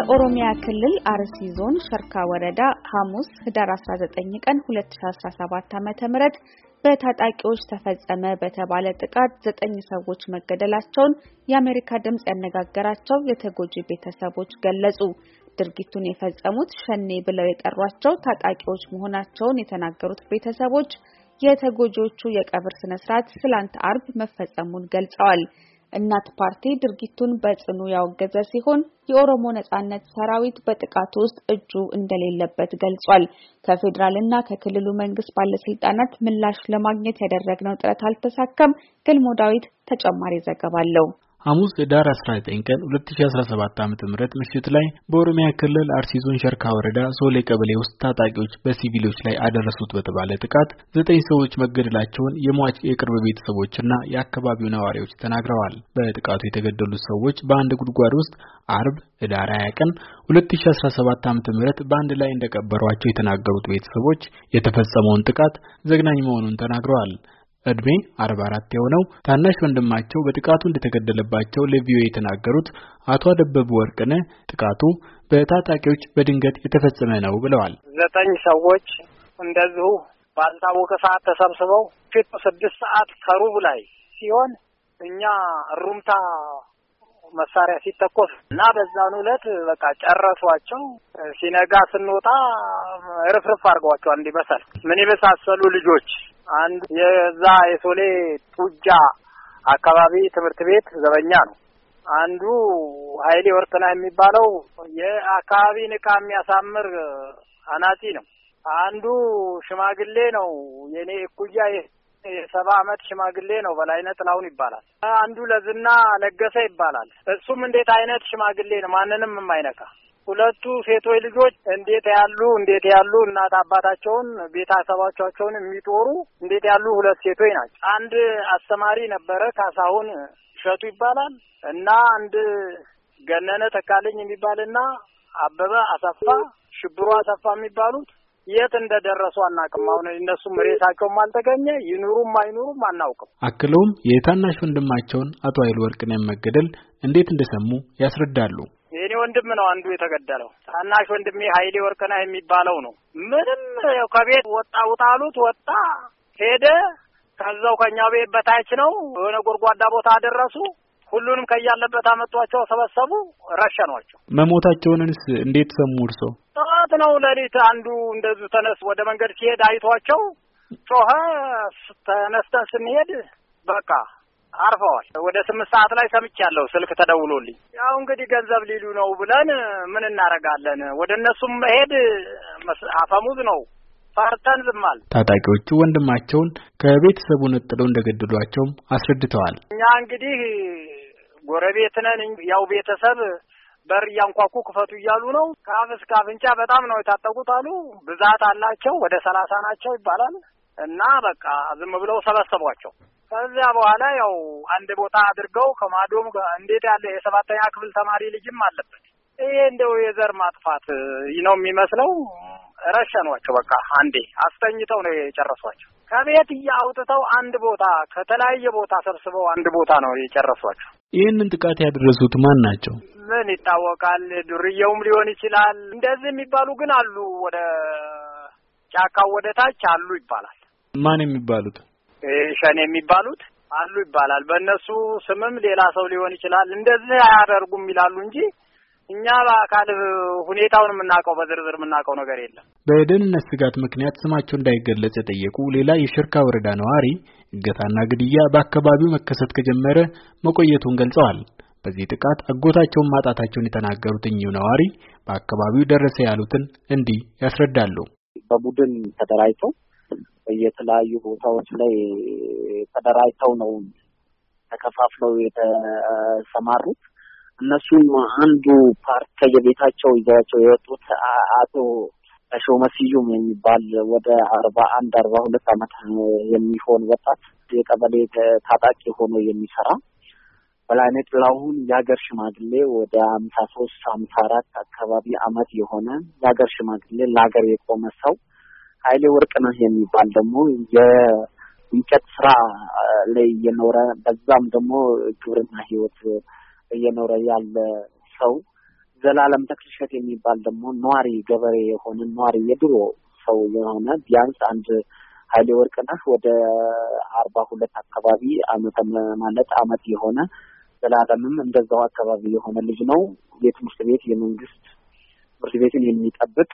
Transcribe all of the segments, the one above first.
በኦሮሚያ ክልል አርሲ ዞን ሸርካ ወረዳ ሐሙስ ህዳር 19 ቀን 2017 ዓ.ም በታጣቂዎች ተፈጸመ በተባለ ጥቃት 9 ሰዎች መገደላቸውን የአሜሪካ ድምጽ ያነጋገራቸው የተጎጂ ቤተሰቦች ገለጹ። ድርጊቱን የፈጸሙት ሸኔ ብለው የጠሯቸው ታጣቂዎች መሆናቸውን የተናገሩት ቤተሰቦች የተጎጂዎቹ የቀብር ስነ ስርዓት ትላንት አርብ መፈጸሙን ገልጸዋል። እናት ፓርቲ ድርጊቱን በጽኑ ያወገዘ ሲሆን የኦሮሞ ነጻነት ሰራዊት በጥቃቱ ውስጥ እጁ እንደሌለበት ገልጿል። ከፌደራልና ከክልሉ መንግስት ባለስልጣናት ምላሽ ለማግኘት ያደረግነው ጥረት አልተሳካም። ገልሞ ዳዊት ተጨማሪ ዘገባ አለው። ሐሙስ ህዳር 19 ቀን 2017 ዓ.ም ምሽት ላይ በኦሮሚያ ክልል አርሲ ዞን ሸርካ ወረዳ ሶሌ ቀበሌ ውስጥ ታጣቂዎች በሲቪሎች ላይ አደረሱት በተባለ ጥቃት 9 ሰዎች መገደላቸውን የሟች የቅርብ ቤተሰቦችና የአካባቢው ነዋሪዎች ተናግረዋል። በጥቃቱ የተገደሉት ሰዎች በአንድ ጉድጓድ ውስጥ አርብ ህዳር 20 ቀን 2017 ዓ.ም በአንድ ላይ እንደቀበሯቸው የተናገሩት ቤተሰቦች የተፈጸመውን ጥቃት ዘግናኝ መሆኑን ተናግረዋል። እድሜ 44 የሆነው ታናሽ ወንድማቸው በጥቃቱ እንደተገደለባቸው ለቪኦኤ የተናገሩት አቶ አደበቡ ወርቅነህ ጥቃቱ በታጣቂዎች በድንገት የተፈጸመ ነው ብለዋል። 9 ሰዎች እንደዚሁ ባልታወቀ ሰዓት ተሰብስበው ፊቱ 6 ሰዓት ከሩብ ላይ ሲሆን እኛ ሩምታ መሳሪያ ሲተኮስ እና በዛኑ ዕለት በቃ ጨረሷቸው። ሲነጋ ስንወጣ ርፍርፍ አድርገዋቸው እንዲበሰል ምን ይበሳሰሉ ልጆች አንዱ የዛ የሶሌ ጡጃ አካባቢ ትምህርት ቤት ዘበኛ ነው። አንዱ ኃይሌ ወርቅና የሚባለው የአካባቢ ንቃ የሚያሳምር አናጺ ነው። አንዱ ሽማግሌ ነው። የኔ እኩያ የ70 ዓመት ሽማግሌ ነው። በላይነህ ጥላሁን ይባላል። አንዱ ለዝና ለገሰ ይባላል። እሱም እንዴት አይነት ሽማግሌ ነው፣ ማንንም የማይነካ። ሁለቱ ሴቶች ልጆች እንዴት ያሉ እናት አባታቸውን ቤተሰባቸውን የሚጦሩ እንዴት ያሉ ሁለት ሴቶች ናቸው። አንድ አስተማሪ ነበረ ካሳሁን እሸቱ ይባላል እና አንድ ገነነ ተካለኝ የሚባልና አበበ አሰፋ ሽብሩ አሰፋ የሚባሉት የት እንደደረሱ አናውቅም። አሁን እነሱም ሬሳቸውም አልተገኘ፣ ይኑሩም አይኑሩም አናውቅም። አክለውም የታናሽ ወንድማቸውን አቶ ኃይለ ወርቅነህ መገደል እንዴት እንደሰሙ ያስረዳሉ። የኔ ወንድም ነው አንዱ የተገደለው። ታናሽ ወንድሜ ኃይሌ ወርቅነህ የሚባለው ነው። ምንም ከቤት ወጣሉት ወጣ ሄደ። ከዛው ከኛ ቤት በታች ነው የሆነ ጎርጓዳ ቦታ አደረሱ። ሁሉንም ከያለበት አመጧቸው፣ ሰበሰቡ፣ ረሸኗቸው። መሞታቸውንስ እንዴት ሰሙ እርሶ? ጠዋት ነው ሌሊት አንዱ እንደዚሁ ተነስ ወደ መንገድ ሲሄድ አይቷቸው ጮኸ። ተነስተን ስንሄድ በቃ አርፈዋል። ወደ 8 ሰዓት ላይ ሰምቻለሁ ስልክ ተደውሎልኝ። ያው እንግዲህ ገንዘብ ሊሉ ነው ብለን ምን እናረጋለን? ወደ እነሱም መሄድ አፈሙዝ ነው። ፈርተን ዝማል። ታጣቂዎቹ ወንድማቸውን ከቤተሰቡ ነጥለው እንደገደሏቸውም አስረድተዋል። እኛ እንግዲህ ጎረቤት ነን። ያው ቤተሰብ በር ያንኳኩ ክፈቱ እያሉ ነው። ካፍ እስከ አፍንጫ በጣም ነው የታጠቁት አሉ። ብዛት አላቸው፣ ወደ 30 ናቸው ይባላል። እና በቃ ዝም ብለው ሰበሰቧቸው። ከዚያ በኋላ ያው አንድ ቦታ አድርገው ከማዶም እንዴት ያለ የ7ኛ ክፍል ተማሪ ልጅም አለበት። ይሄ እንደው የዘር ማጥፋት ነው የሚመስለው። ረሸኗቸው። በቃ አንዴ አስተኝተው ነው የጨረሷቸው። ከቤት ያውጥተው አንድ ቦታ ከተለያየ ቦታ ሰብስበው አንድ ቦታ ነው የጨረሷቸው። ይህንን ጥቃት ያደረሱት ማን ናቸው? ምን ይታወቃል። ዱርዬውም ሊሆን ይችላል። እንደዚህ የሚባሉ ግን አሉ። ወደ ጫካው ወደ ታች አሉ ይባላል። ማን የሚባሉት? ሸኔ የሚባሉት አሉ ይባላል። በእነሱ ስምም ሌላ ሰው ሊሆን ይችላል። እንደዚህ አያደርጉም ይላሉ እንጂ እኛ በአካል ሁኔታውን የምናውቀው በዝርዝር የምናውቀው ነገር የለም። በደህንነት ስጋት ምክንያት ስማቸው እንዳይገለጽ የጠየቁ ሌላ የሸርካ ወረዳ ነዋሪ እገታና ግድያ በአካባቢው መከሰት ከጀመረ መቆየቱን ገልጸዋል። በዚህ ጥቃት አጎታቸውን ማጣታቸውን የተናገሩት እኚሁ ነዋሪ በአካባቢው ደረሰ ያሉትን እንዲህ ያስረዳሉ። በቡድን ተደራጅተው በየተለያዩ ቦታዎች ላይ ተደራጅተው ነው ተከፋፍለው የተሰማሩት። እነሱም አንዱ ፓርት ከየቤታቸው ይዘዋቸው የወጡት አቶ ሾመሲዩም የሚባል ወደ 42 ዓመት የሚሆን ወጣት የቀበሌ ታጣቂ ሆኖ የሚሰራ፣ በላይነህ ጥላሁን የሀገር ሽማግሌ ወደ 53-54 አካባቢ አመት የሆነ የሀገር ሽማግሌ ለሀገር የቆመ ሰው፣ ኃይሌ ወርቅነህ የሚባል ደግሞ የእንጨት ስራ ላይ የኖረ በዛም ደግሞ ግብርና ህይወት እየኖረ ያለ ሰው ዘላለም ተክልሸት የሚባል ደግሞ ኗሪ ገበሬ የሆነ ኗሪ የድሮ ሰው የሆነ ቢያንስ አንድ ኃይሌ ወርቅነህ ወደ 42 አካባቢ አመት የሆነ ዘላለምም እንደዛው አካባቢ የሆነ ልጅ ነው። የትምህርት ቤት የመንግስት ትምህርት ቤትን የሚጠብቅ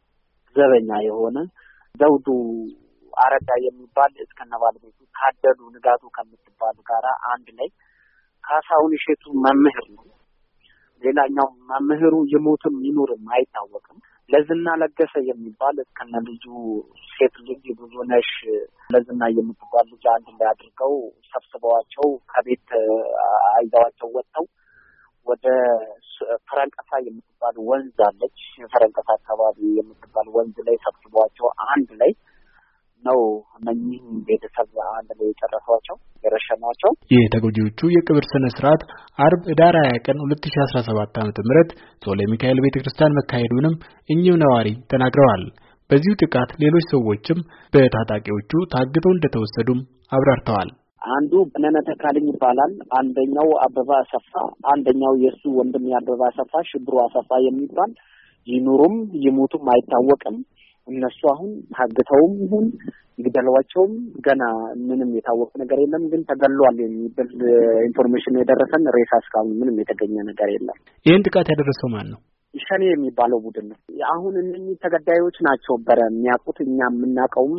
ዘበኛ የሆነ ዘውዱ አረጋ የሚባል እስከነባለቤቱ ታደሉ ንጋቱ ከምትባል ጋራ አንድ ላይ ካሳሁን እሸቱ መምህር ነው። ሌላኛው መምህሩ ይሞትም ይኑርም አይታወቅም። ለዝና ለገሰ የሚባል እስከነልጁ ሴት ልጅ ብዙነሽ ለዝና የምትባል ልጅ አንድ ላይ አድርገው ሰብስበዋቸው ከቤት አይዘዋቸው ወጥተው ወደ ፈረንቀሳ የምትባል ወንዝ አለች። ፈረንቀሳ አካባቢ የምትባል ወንዝ ላይ ሰብስበዋቸው አንድ ላይ ነው እነኚህ ቤተሰብ አንድ ላይ የጨረሷቸው የረሸኗቸው። የተጎጂዎቹ የቅብር ስነ ስርዓት አርብ ዳር 20 ቀን 2017 ዓ.ም ሶሌ ሚካኤል ቤተክርስቲያን መካሄዱንም እኚሁ ነዋሪ ተናግረዋል። በዚሁ ጥቃት ሌሎች ሰዎችም በታጣቂዎቹ ታግተው እንደተወሰዱም አብራርተዋል። አንዱ በነነ ተካልኝ ይባላል። አንደኛው አበባ አሰፋ፣ አንደኛው የሱ ወንድም ያበባ አሰፋ ሽብሩ አሰፋ የሚባል ይኑሩም ይሞቱም አይታወቅም። እነሱ አሁን ታግተውም ይሁን ይገደሏቸውም ገና ምንም የታወቀ ነገር የለም። ግን ተገሏል የሚል ኢንፎርሜሽን የደረሰን ሬሳ እስካሁን ምንም የተገኘ ነገር የለም። ይህን ጥቃት ያደረሰው ማን ነው? ሸኔ የሚባለው ቡድን ነው። አሁን እነኚህ ተገዳዮች ናቸው የሚያውቁት። እኛ የምናውቀውም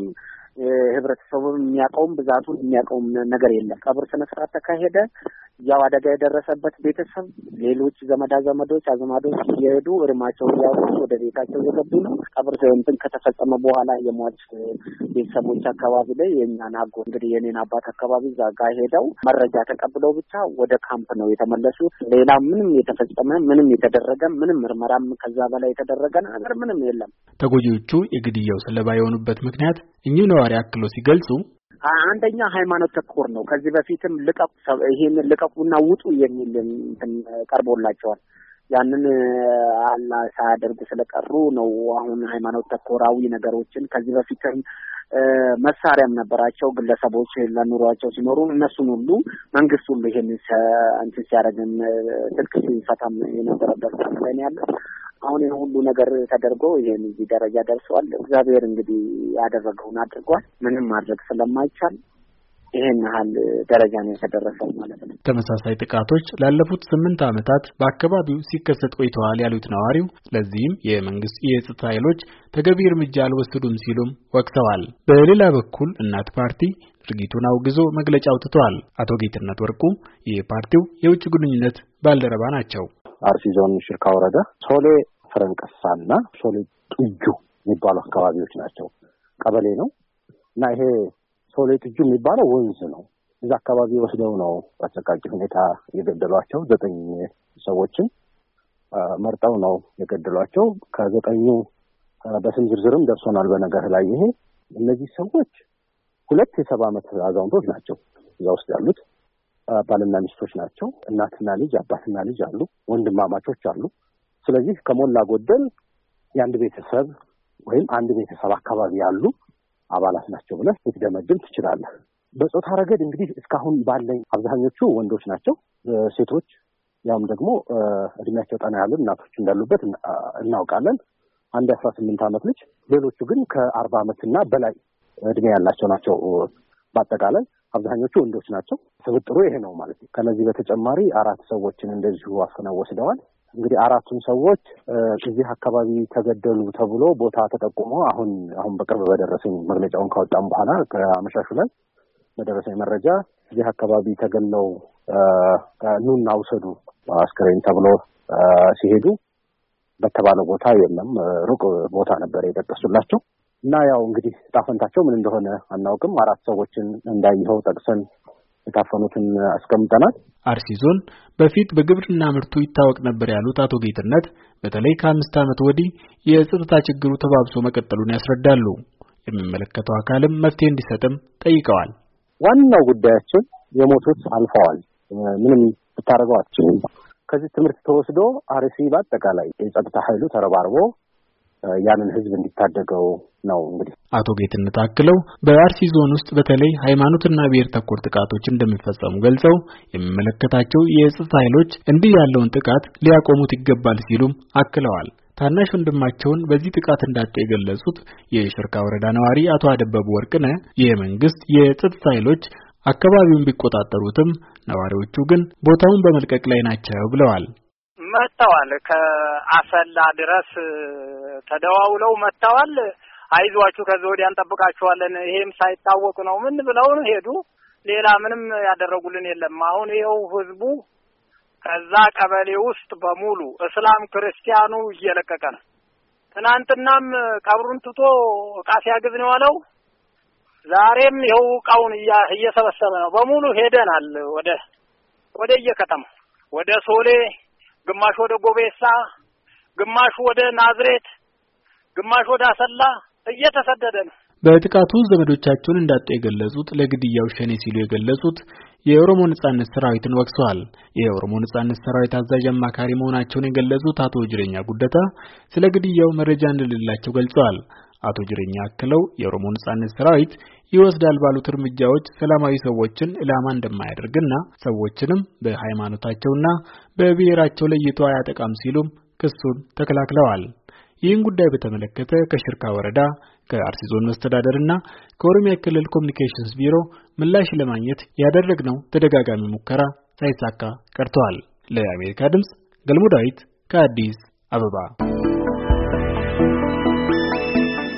ህብረተሰቡም የሚያውቀውም ብዛቱን የሚያውቀውም ነገር የለም። ቀብር ስነ ስርዓት ተካሄደ። ያው አደጋ የደረሰበት ቤተሰብ ሌሎች ዘመዶች አዘማዶች እየሄዱ እርማቸው ያወጡ ወደ ቤታቸው እየገቡ ነው። ቀብር እንትን ከተፈጸመ በኋላ የሟች ቤተሰቦች አካባቢ ላይ የኛን አጎ እንግዲህ የኔን አባት አካባቢ እዛ ጋር ሄደው መረጃ ተቀብለው ብቻ ወደ ካምፕ ነው የተመለሱት። ሌላ ምንም የተፈጸመ ምንም የተደረገ ምንም ምርመራም ከዛ በላይ የተደረገ ነገር ምንም የለም። ተጎጂዎቹ የግድያው ሰለባ የሆኑበት ምክንያት እኚሁ ነዋሪ አክሎ ሲገልጹ አንደኛ ሃይማኖት ተኮር ነው። ከዚህ በፊትም ይሄንን ልቀቁና ውጡ የሚል እንትን ቀርቦላቸዋል። ያንን አላህ ሳያደርጉ ስለቀሩ ነው አሁን ሃይማኖት ተኮራዊ ነገሮችን ከዚህ በፊትም መሳሪያም ነበራቸው ግለሰቦች ለኑሯቸው ሲኖሩ እነሱን ሁሉ መንግስት ሁሉ ይሄንን እንትን ሲያደርግም ትክክል ሲፈታም የነበረበት ላይ ያለ አሁን ይሄ ሁሉ ነገር ተደርጎ ይሄን እዚህ ደረጃ ደርሷል። እግዚአብሔር እንግዲህ ያደረገውን አድርጓል። ምንም ማድረግ ስለማይቻል ይሄን ያህል ደረጃ ነው የተደረሰው ማለት ነው። ተመሳሳይ ጥቃቶች ላለፉት 8 ዓመታት በአካባቢው ሲከሰት ቆይተዋል ያሉት ነዋሪው ለዚህም የመንግስት የጸጥታ ኃይሎች ተገቢ እርምጃ አልወሰዱም ሲሉም ወቅሰዋል። በሌላ በኩል እናት ፓርቲ ድርጊቱን አውግዞ መግለጫ አውጥቷል። አቶ ጌትነት ወርቁ የፓርቲው የውጭ ግንኙነት ባልደረባ ናቸው። አርሲ ዞን ሽርካ ወረዳ ሶሌ ፈረንቀሳና ሶሌ ጥጁ የሚባሉ አካባቢዎች ናቸው። ቀበሌ ነው እና ይሄ ሶሌ ጥጁ የሚባለው ወንዝ ነው። እዛ አካባቢ ወስደው ነው በአሰቃቂ ሁኔታ የገደሏቸው። 9 ሰዎችን መርጠው ነው የገደሏቸው። ከ9ኙ በስም ዝርዝርም ደርሶናል። በነገር ላይ ይሄ እነዚህ ሰዎች 2 የ70 ዓመት አዛውንቶች ናቸው። እዛ ውስጥ ያሉት ባልና ሚስቶች ናቸው። እናትና ልጅ አባትና ልጅ አሉ። ወንድማማቾች አሉ። ስለዚህ ከሞላ ጎደል የአንድ ቤተሰብ ወይም አንድ ቤተሰብ አካባቢ ያሉ አባላት ናቸው ብለህ ልትደመድም ትችላለህ። በጾታ ረገድ እንግዲህ እስካሁን ባለኝ አብዛኞቹ ወንዶች ናቸው። ሴቶች ያም ደግሞ እድሜያቸው ጠና ያሉ እናቶች እንዳሉበት እናውቃለን። አንድ 18 ዓመት ልጅ፣ ሌሎቹ ግን ከ40 ዓመትና በላይ እድሜ ያላቸው ናቸው። በአጠቃላይ አብዛኞቹ ወንዶች ናቸው። ስብጥሩ ይሄ ነው ማለት ነው። ከነዚህ በተጨማሪ 4 ሰዎችን እንደዚሁ አፍነው ወስደዋል። እንግዲህ 4ቱም ሰዎች እዚህ አካባቢ ተገደሉ ተብሎ ቦታ ተጠቁሞ አሁን በቅርብ በደረሰኝ መግለጫውን ካወጣም በኋላ ከአመሻሹ ላይ በደረሰኝ መረጃ እዚህ አካባቢ ተገለው ኑና ውሰዱ አስከሬን ተብሎ ሲሄዱ በተባለው ቦታ የለም፣ ሩቅ ቦታ ነበር የጠቀሱላቸው እና ያው እንግዲህ ጣፈንታቸው ምን እንደሆነ አናውቅም። 4 ሰዎችን እንዳይኸው ጠቅሰን የታፈኑትን አስቀምጠናል። አርሲ ዞን በፊት በግብርና ምርቱ ይታወቅ ነበር ያሉት አቶ ጌትነት በተለይ ከ5 ዓመት ወዲህ የጸጥታ ችግሩ ተባብሶ መቀጠሉን ያስረዳሉ። የሚመለከተው አካልም መፍትሄ እንዲሰጥም ጠይቀዋል። ዋናው ጉዳያችን የሞቱት አልፈዋል። ምንም ብታረጋው አትችልም። ከዚህ ትምህርት ተወስዶ አርሲ በአጠቃላይ የጸጥታ ኃይሉ ተረባርቦ ያንን ህዝብ እንዲታደገው ነው። እንግዲህ አቶ ጌትነት አክለው በአርሲ ዞን ውስጥ በተለይ ሃይማኖትና ብሔር ተኮር ጥቃቶች እንደሚፈጸሙ ገልጸው የሚመለከታቸው የጸጥታ ኃይሎች እንዲህ ያለውን ጥቃት ሊያቆሙት ይገባል ሲሉም አክለዋል። ታናሽ ወንድማቸውን በዚህ ጥቃት እንዳጡ የገለጹት የሸርካ ወረዳ ነዋሪ አቶ አደበቡ ወርቅነህ የመንግስት የጸጥታ ኃይሎች አካባቢውን ቢቆጣጠሩትም ነዋሪዎቹ ግን ቦታውን በመልቀቅ ላይ ናቸው ብለዋል። መጣዋል ከአሰላ ድረስ ተደዋውለው መጣዋል። አይዟችሁ ከዚህ ወዲያ እንጠብቃችኋለን፣ ይሄም ሳይታወቅ ነው ምን ብለው ሄዱ። ሌላ ምንም ያደረጉልን የለም። አሁን ይኸው ህዝቡ ከዛ ቀበሌ ውስጥ በሙሉ እስላም ክርስቲያኑ እየለቀቀ ነው። ትናንትናም ቀብሩን ትቶ ዕቃ ሲያግዝ ነው ያለው። ዛሬም ይኸው ዕቃውን እየሰበሰበ ነው። በሙሉ ሄደናል ወደ የከተማው ወደ ሶሌ፣ ግማሽ ወደ ጎቤሳ፣ ግማሽ ወደ ናዝሬት፣ ግማሽ ወደ አሰላ እየተሰደደ ነው። በጥቃቱ ዘመዶቻቸውን እንዳጡ የገለጹት ለግድያው ሸኔ ሲሉ የገለጹት የኦሮሞ ነጻነት ሰራዊትን ወቅሰዋል። የኦሮሞ ነጻነት ሰራዊት አዛዥ አማካሪ መሆናቸውን የገለጹት አቶ ጅሬኛ ጉደታ ስለ ግድያው መረጃ እንደሌላቸው ገልጸዋል። አቶ ጅሬኛ አክለው የኦሮሞ ነጻነት ሰራዊት ይወስዳል ባሉት እርምጃዎች ሰላማዊ ሰዎችን ኢላማ እንደማያደርግና ሰዎችንም በሃይማኖታቸውና በብሔራቸው ለይቶ አያጠቃም ሲሉም ክሱን ተከላክለዋል። ይህን ጉዳይ በተመለከተ ከሽርካ ወረዳ ከአርሲ ዞን መስተዳደርና ከኦሮሚያ ክልል ኮሙኒኬሽንስ ቢሮ ምላሽ ለማግኘት ያደረግነው ተደጋጋሚ ሙከራ ሳይሳካ ቀርቷል። ለአሜሪካ ድምጽ ገልሞ ዳዊት ከአዲስ አበባ